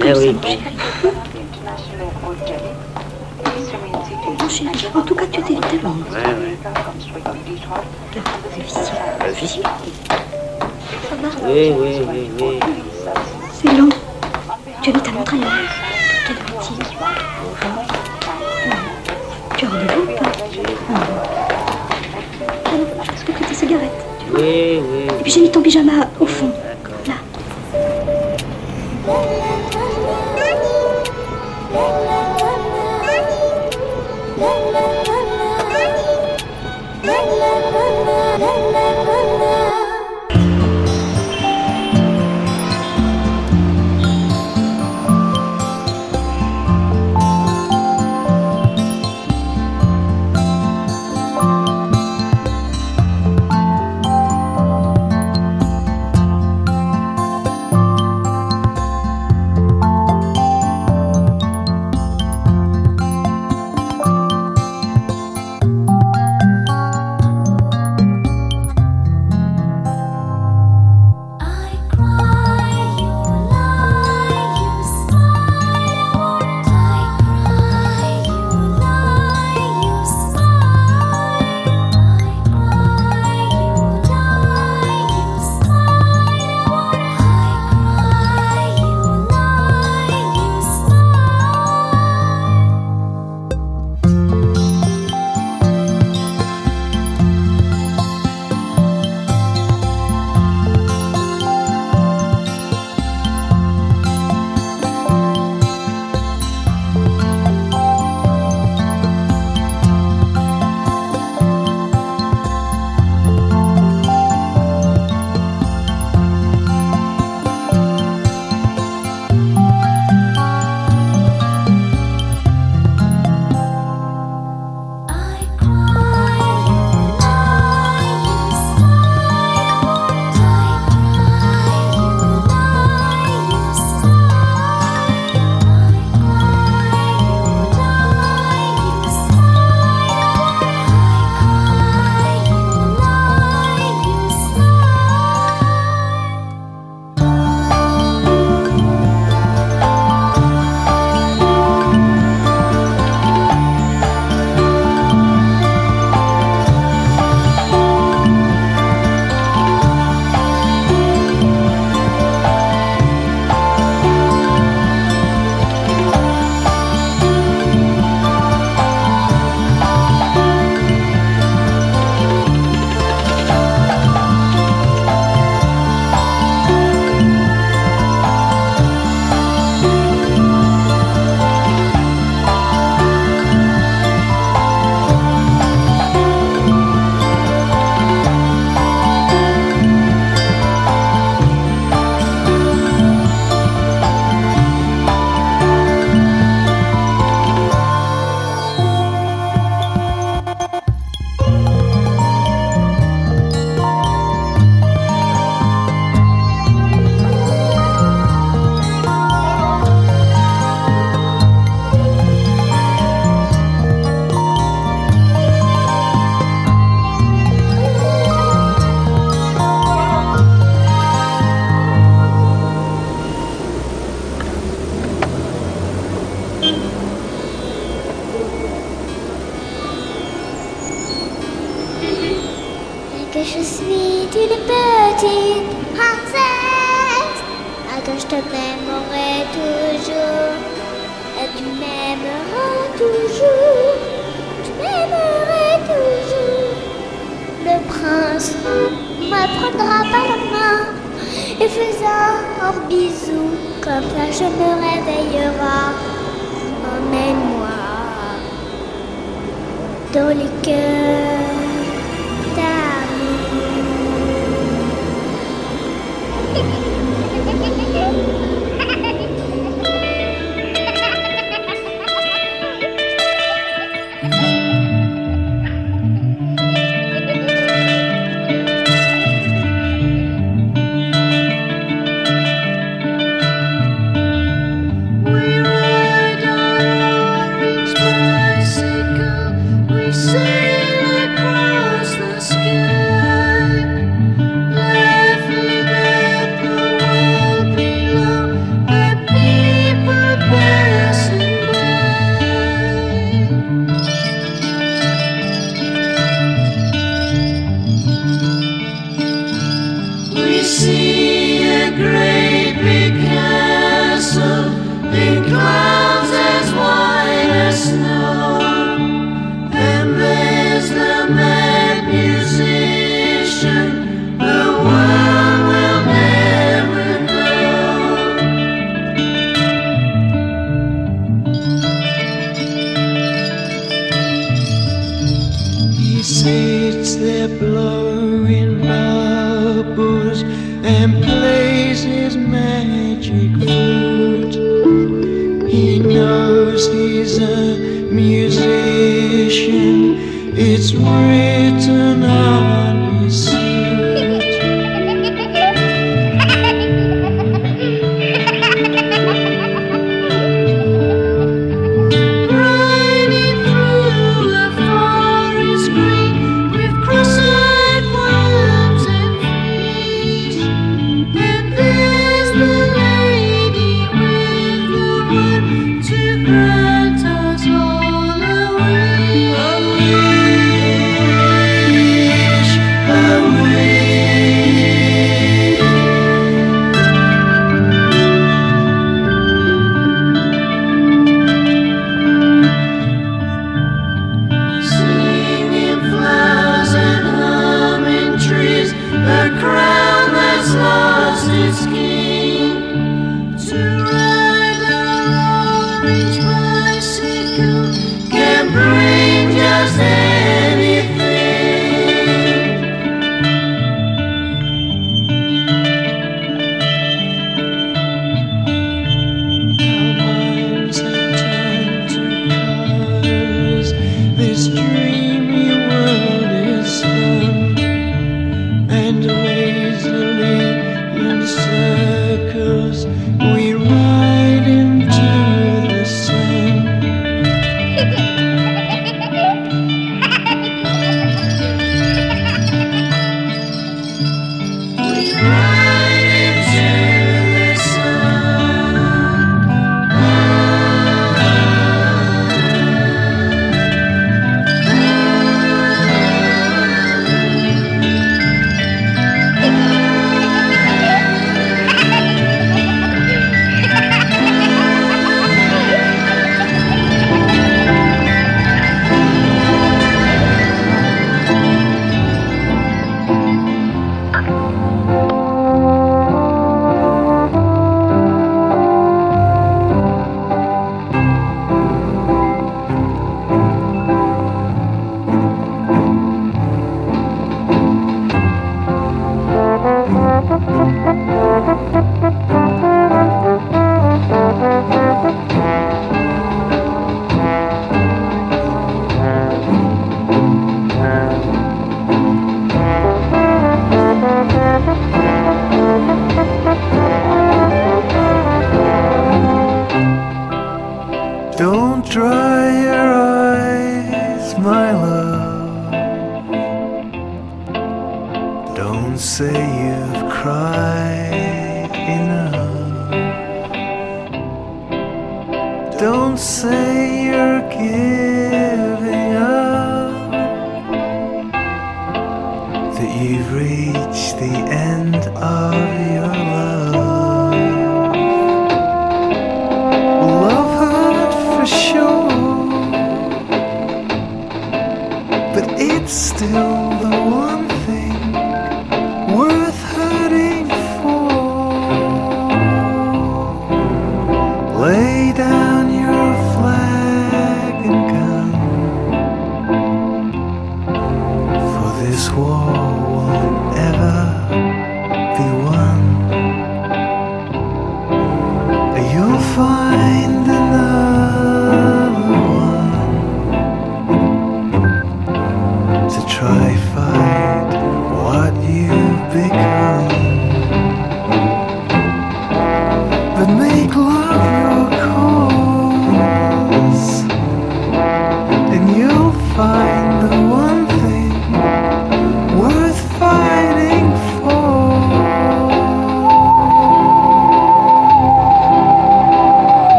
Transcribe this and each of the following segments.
comme oui. ça. Mon chéri, en tout cas, tu étais tellement. Ouais. Le fils. Ça va? Oui. C'est long. Tu habites à Montréal. Quelle boutique? Tu as rendez-vous ou pas? Est-ce que tu as tes cigarettes? Oui. Et puis j'ai mis ton pyjama au fond. Là. Que je suis une petite princesse, que je te m'aimerai toujours, et tu m'aimeras toujours, tu m'aimerais toujours. Le prince me prendra par la main et faisant un bisou, comme ça je me réveillerai. Emmène-moi dans les cœurs d'amour. We ride on our orange bicycle, we sail sits there blowing bubbles and plays his magic flute. He knows he's a musician, it's written on his suit.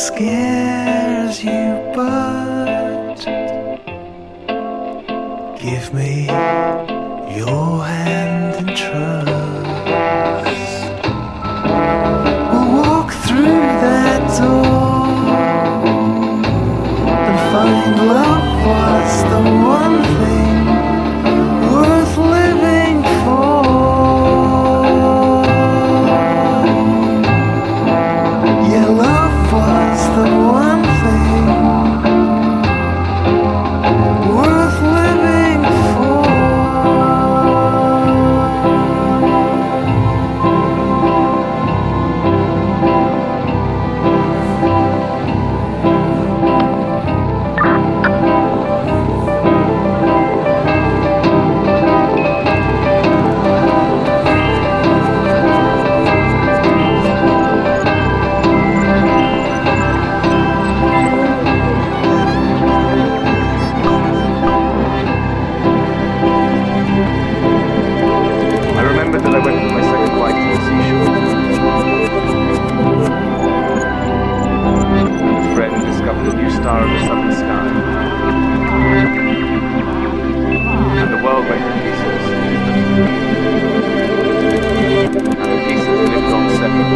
scares you, but give me your hand and trust. We'll walk through that door and find love was the one thing worth living for. Yeah, love was the one thing worth living for. I remember that I went with my second wife to the seashore. A friend discovered a new star in the southern sky. And the world went to pieces. And the pieces lived on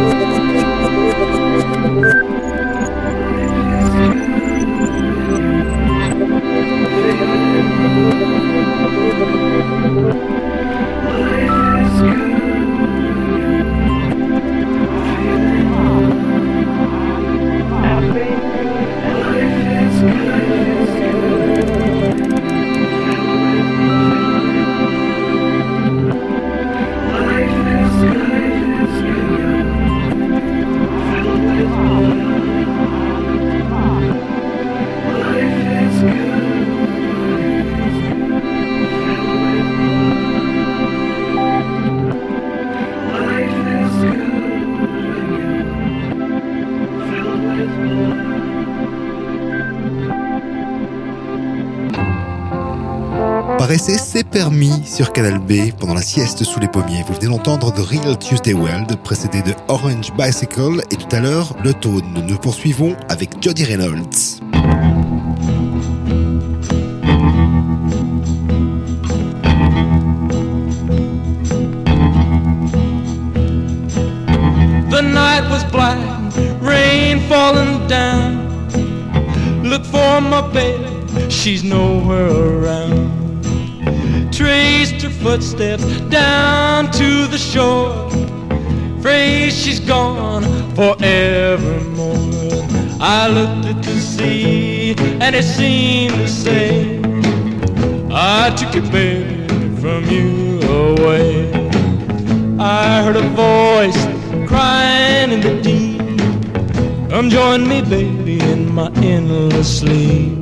Paraissait C'est permis sur Canal B pendant la sieste sous les pommiers. Vous venez d'entendre The Real Tuesday World, précédé de Orange Bicycle et tout à l'heure Le Tone. Nous poursuivons avec Jody Reynolds. The night was black, rain falling down. Look for my baby, she's nowhere around. Traced her footsteps down to the shore. Afraid she's gone forevermore. I looked at the sea and it seemed to say, I took your baby from you away. I heard a voice crying in the deep, come join me, baby, in my endless sleep.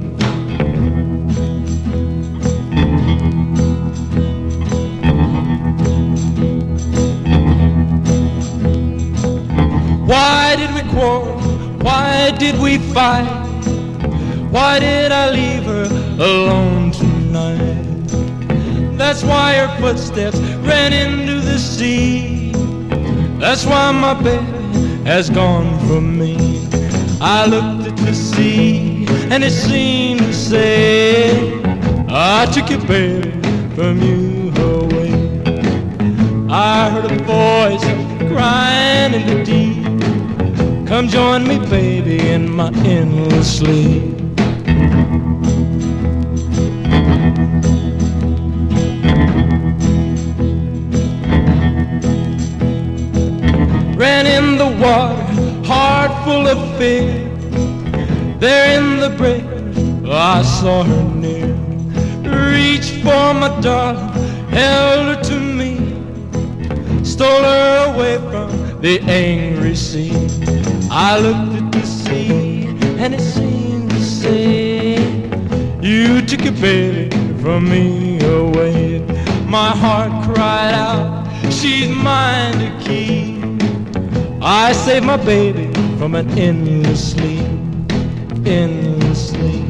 Why did we quarrel? Why did we fight? Why did I leave her alone tonight? That's why her footsteps ran into the sea. That's why my baby has gone from me. I looked at the sea and it seemed to say, I took your baby from you away. I heard a voice crying in the deep, come join me, baby, in my endless sleep. Ran in the water, heart full of fear. There in the breakers, I saw her near. Reached for my darling, held her to me, stole her away from the angry sea. I looked at the sea and it seemed to say, you took your baby from me away. My heart cried out, she's mine to keep. I saved my baby from an endless sleep, endless sleep.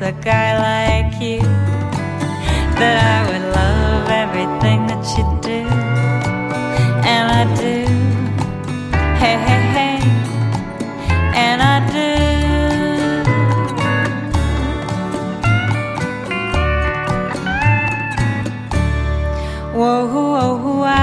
a guy like you, that I would love everything that you do, and I do. Hey, hey, hey, and I do. Whoa, whoa, I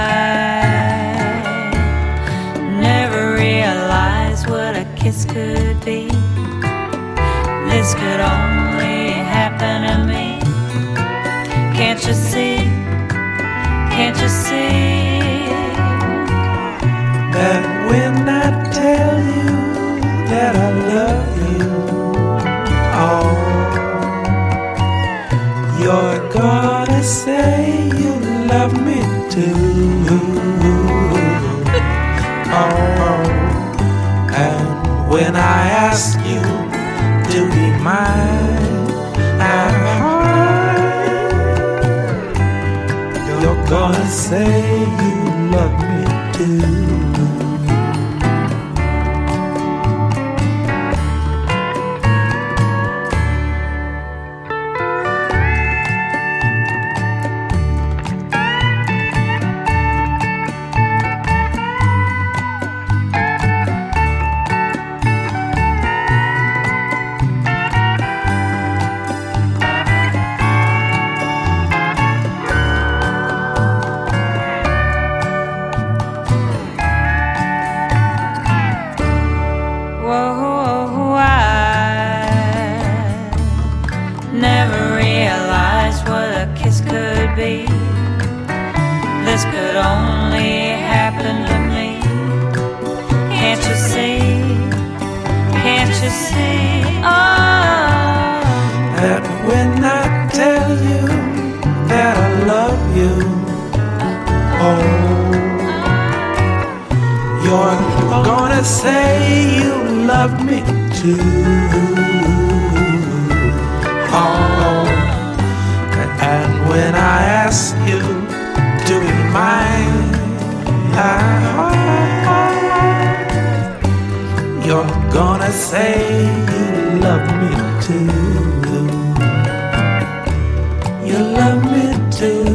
never realized what a kiss could be. This could only happen to me. Can't you see? Can't you see? That when I tell you that I love you, oh, you're gonna say you love me too. Oh, and when I ask you to be mine, you're gonna say you love me too. This could only happen to me. Can't you see? Can't you see? Oh, that when I tell you that I love you, oh, you're gonna say you love me too. Oh, and when I ask you to be mine, you're gonna say you love me too. You love me too.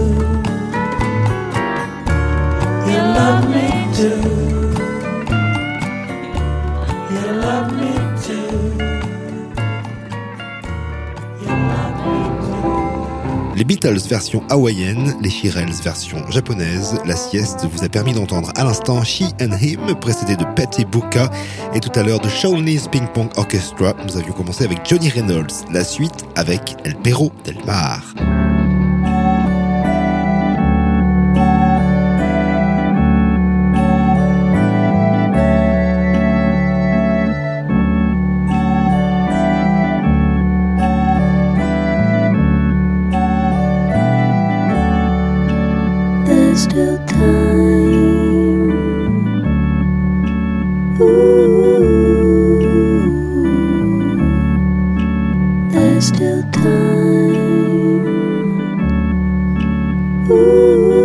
You love me too. You love me too. You love me too. Les Beatles version hawaïenne, les Shirelles version japonaise. La sieste vous a permis d'entendre à l'instant She and Him, précédé de Patti Bucca, et tout à l'heure de Shawnese Ping Pong Orchestra. Nous avions commencé avec Johnny Reynolds. La suite avec El Perro del Mar. There's still time. Ooh, there's still time. Ooh.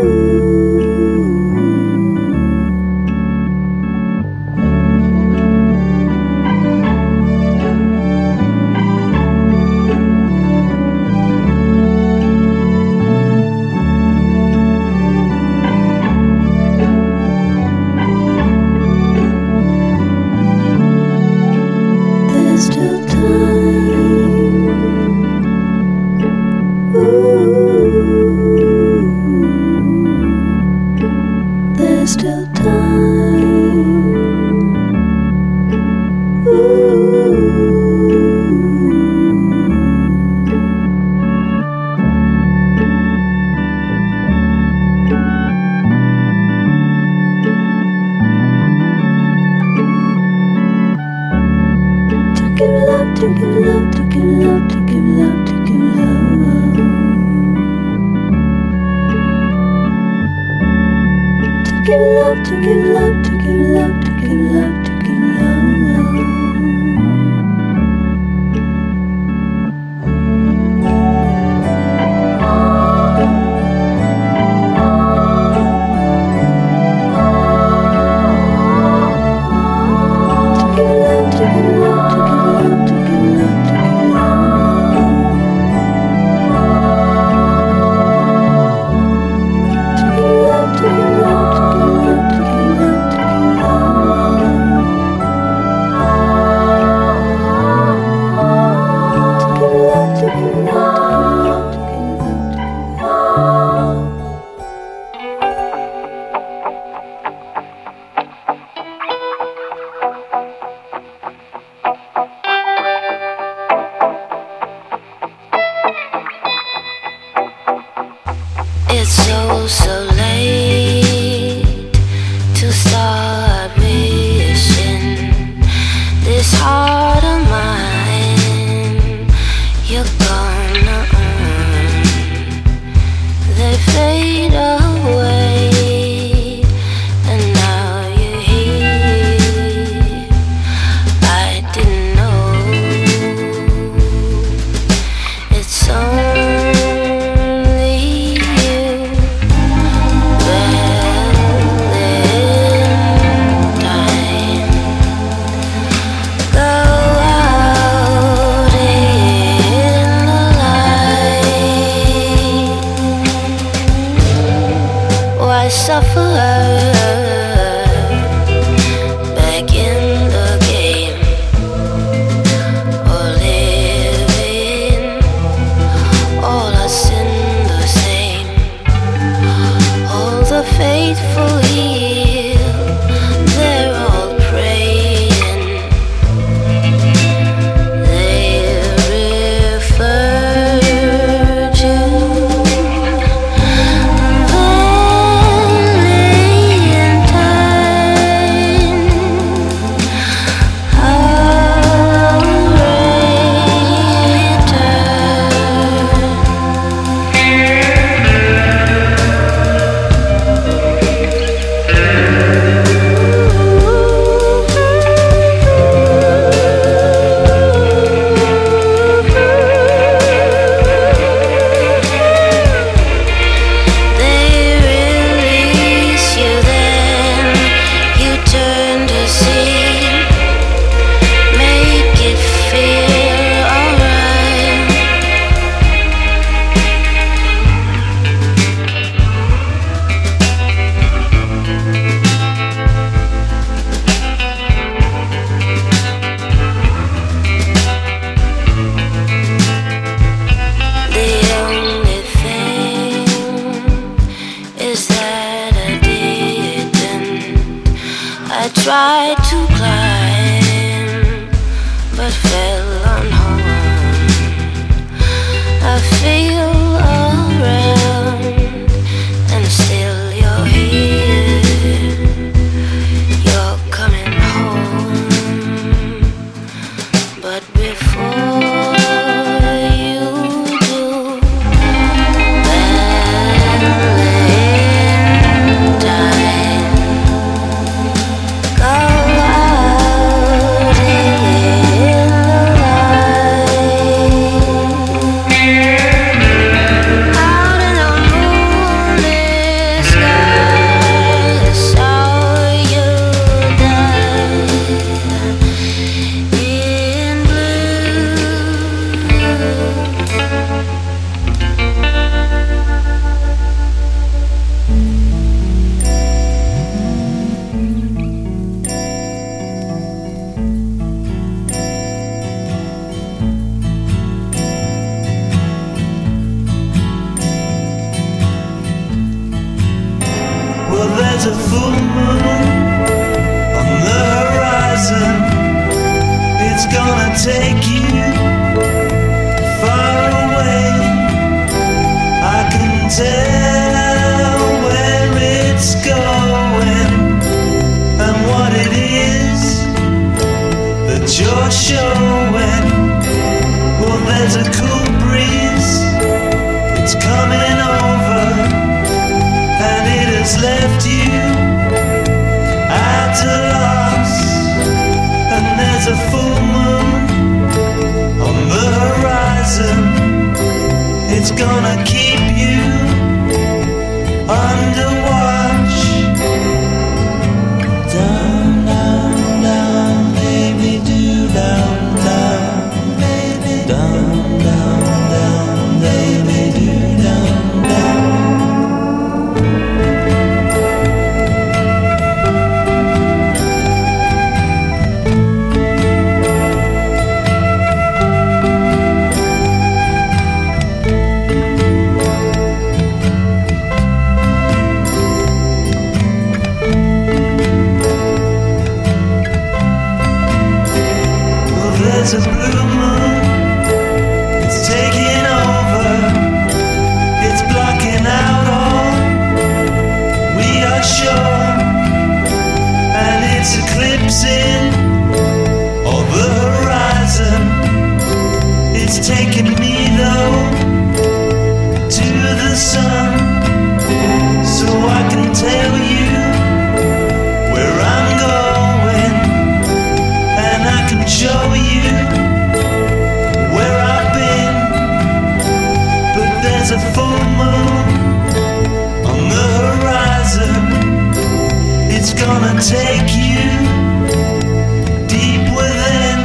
the sun, so I can tell you where I'm going, and I can show you where I've been. But there's a full moon on the horizon. It's gonna take you deep within.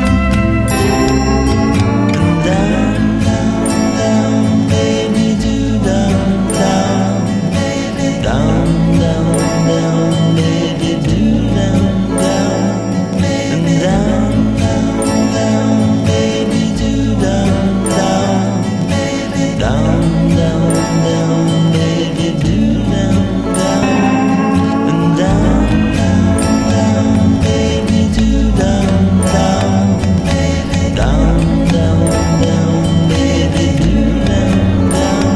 And down, down, down, baby, do down, down, baby, down, down, down, baby, do down, down, and down, down, down, baby, do down, down, baby, down, down, down, baby, do down, down, and down, down, down, baby, do down, down, baby, down, down, down, baby, do down, down.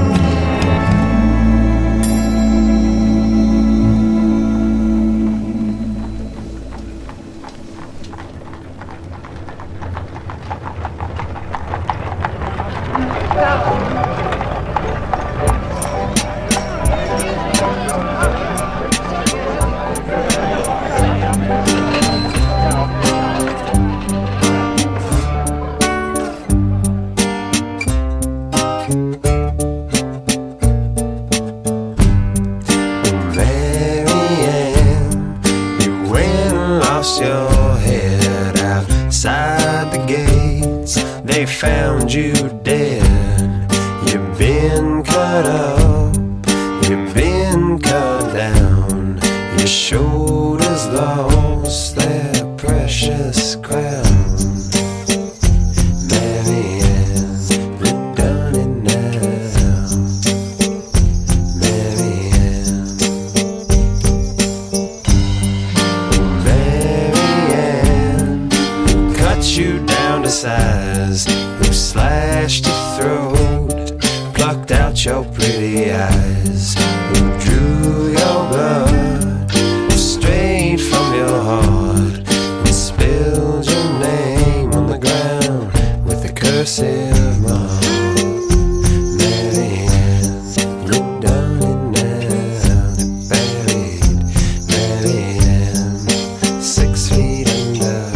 Marianne, you went and lost your head outside the gates. They found you dead. You've been cut up, you've been cut down. Your shoulders lost their precious crown. Marianne, you've done it now. Marianne, Marianne, cut you down to size, who slashed your throat, plucked out your pretty eyes, who drew your blood straight from your heart and spilled your name on the ground with a cursive mark. Marianne, you've done it now. Buried Marianne, 6 feet under.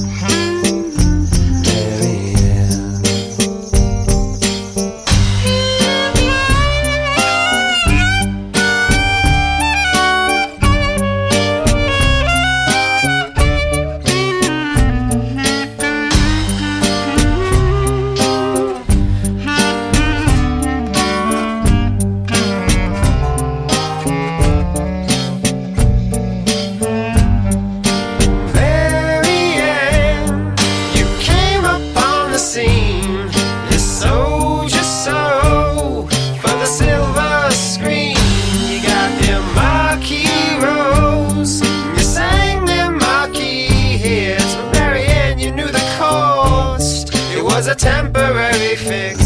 Marianne. Marianne, you came upon the scene. You sold your soul for the silver screen. You got them marquee rows, you sang them marquee hits. But Marianne, you knew the cost. It was a temporary fix.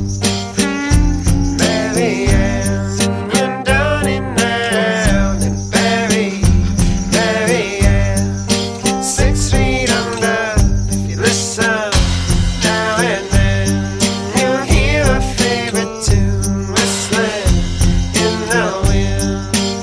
Marianne, you're done it now. And buried, Marianne, 6 feet under. If you listen now and then, you'll hear a favorite tune whistling in the wind.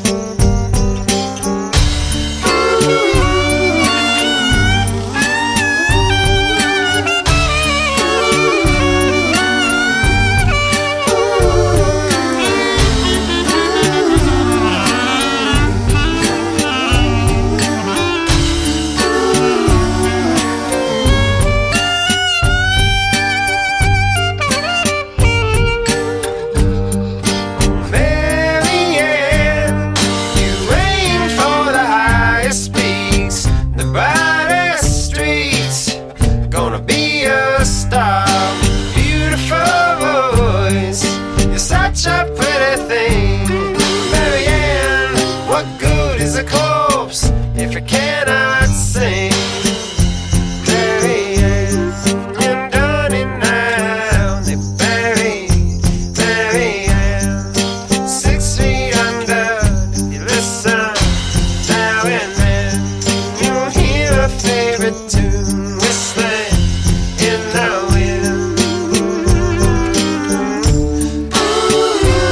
Marianne, you aim for the highest peaks, the brightest streets. Gonna be a star, beautiful voice. You're such a pretty thing. Marianne, what good is a corpse if it cannot sing? Marianne, you're done it now. They're buried, Marianne, 6 feet under. If you listen now and then, you'll hear a favorite tune whistling in the wind.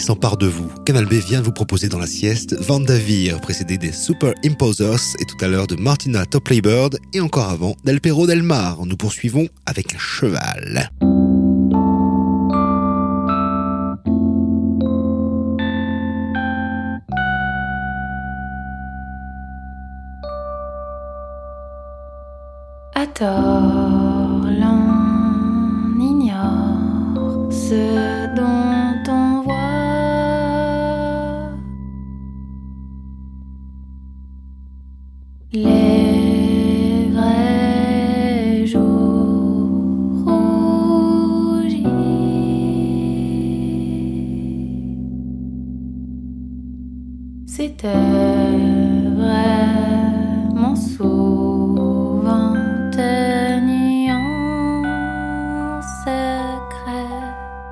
s'empare de vous. Canal B vient de vous proposer dans la sieste Vandavir, précédé des Super Imposers et tout à l'heure de Martina Topley-Bird et encore avant d'El Perro del Mar. Nous poursuivons avec un cheval. À tort, l'on ignore ce dont on voit les vrais jours rougis. C'était vraiment souvent tenu en secret,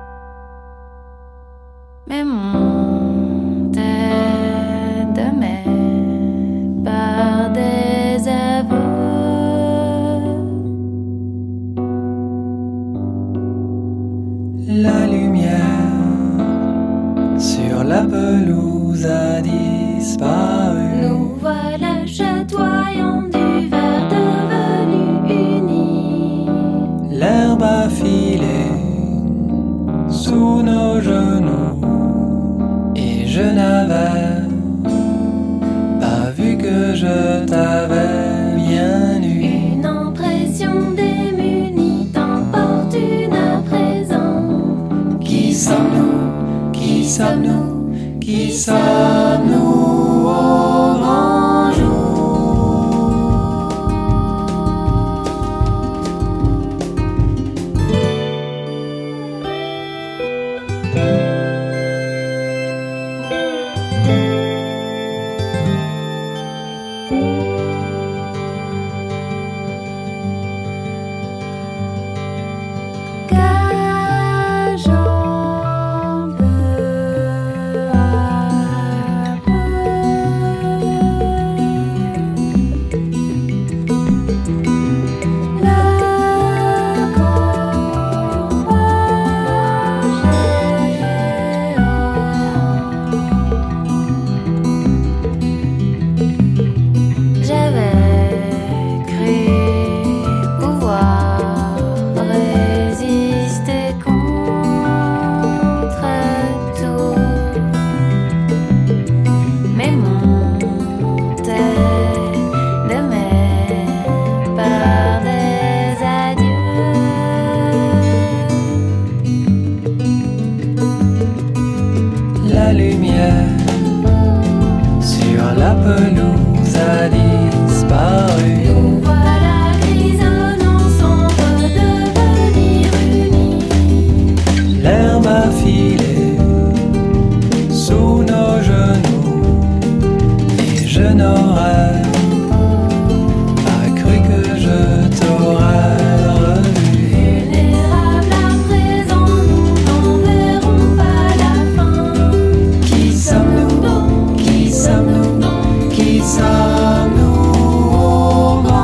mais montait de mai par des aveux. La lumière sur la pelouse a disparu. Nous voilà chatoyant du verre devenu uni. L'herbe a filé sous nos genoux et je n'avais pas vu que je t'avais bien eu. Une impression démunie t'importune à présent. Qui sommes-nous? Qui sommes-nous? Qui sommes-nous au grand jour? Sommes-nous au grand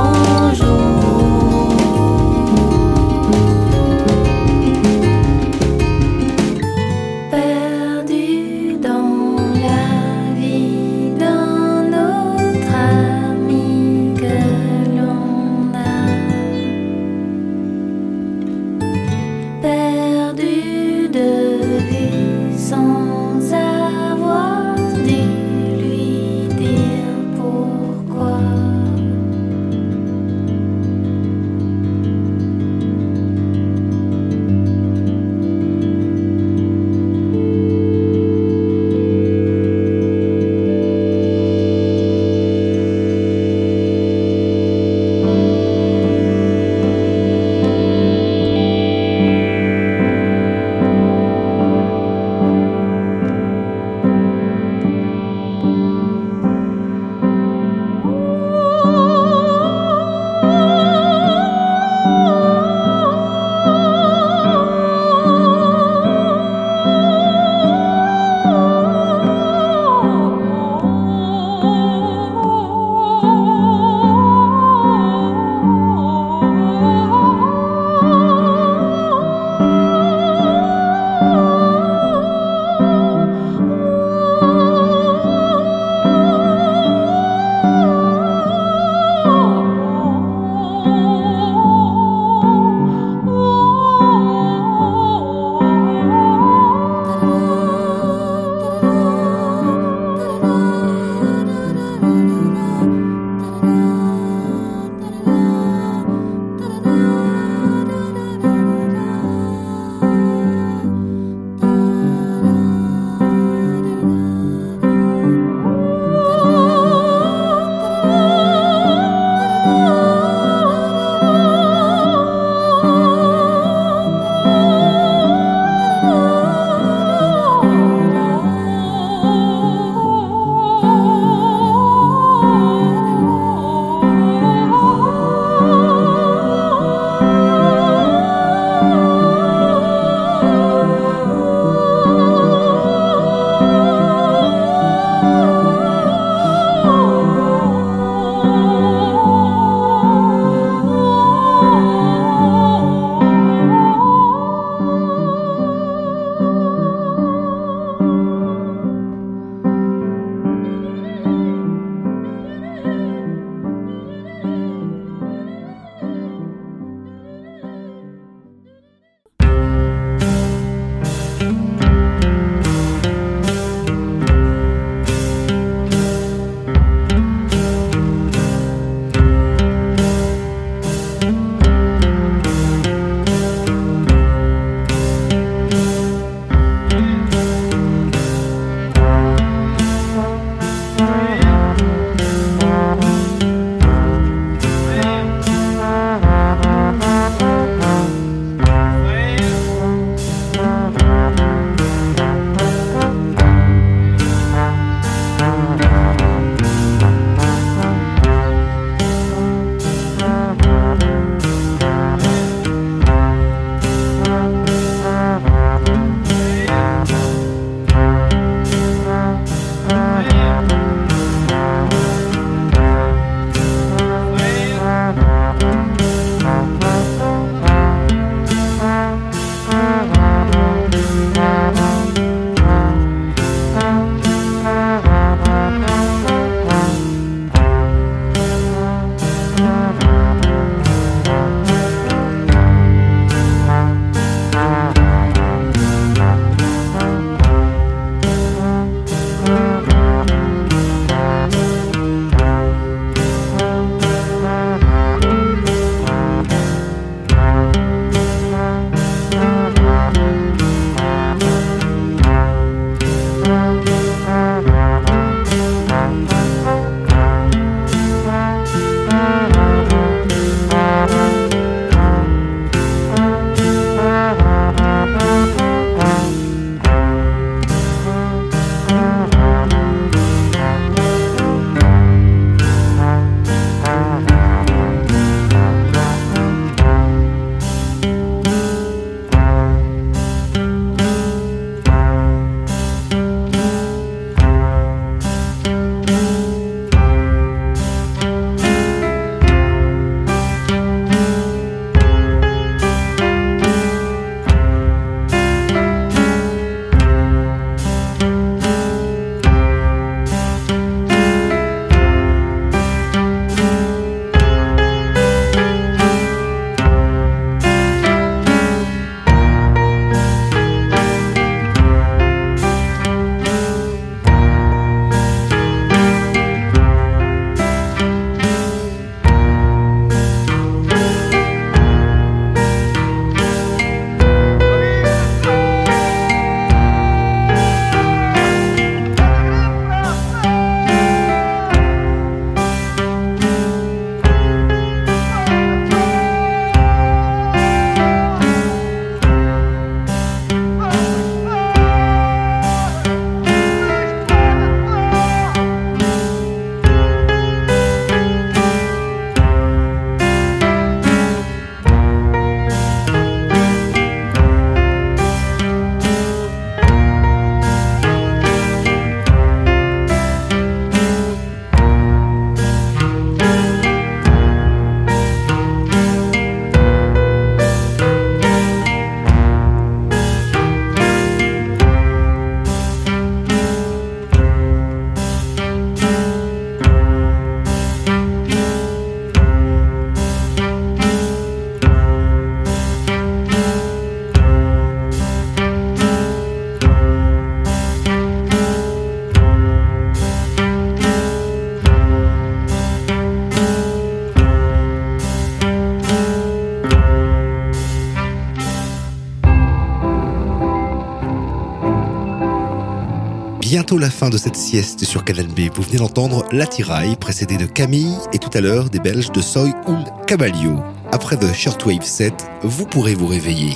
Bientôt la fin de cette sieste sur Canal B. Vous venez d'entendre L'attirail, précédé de Camille et tout à l'heure des Belges de Soy un Caballo. Après The Shortwave Set, vous pourrez vous réveiller.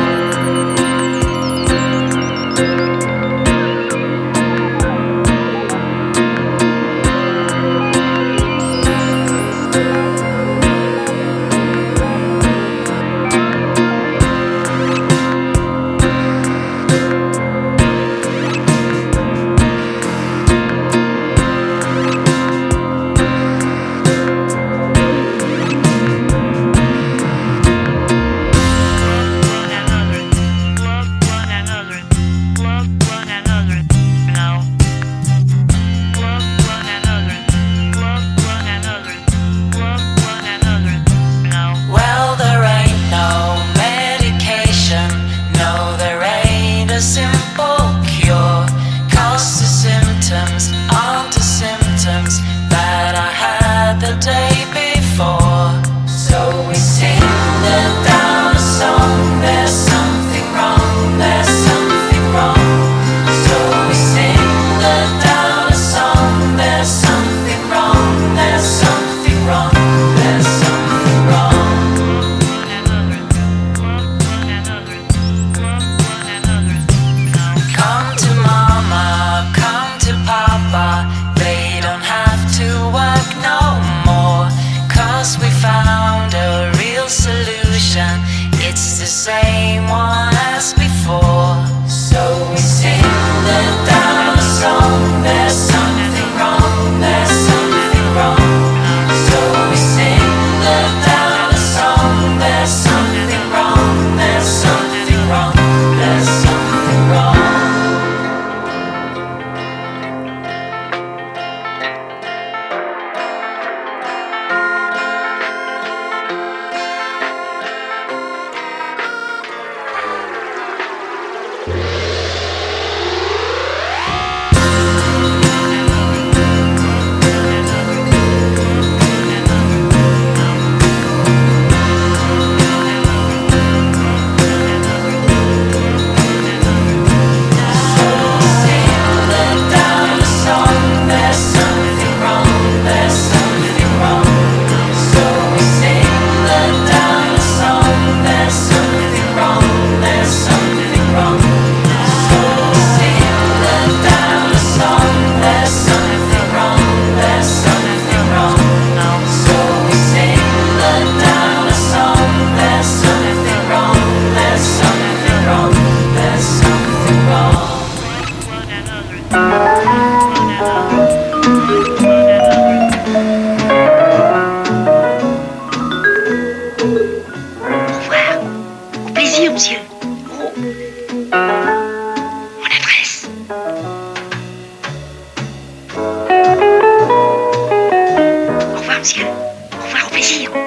Monsieur. Mon adresse. Au revoir, monsieur. Au revoir, au plaisir.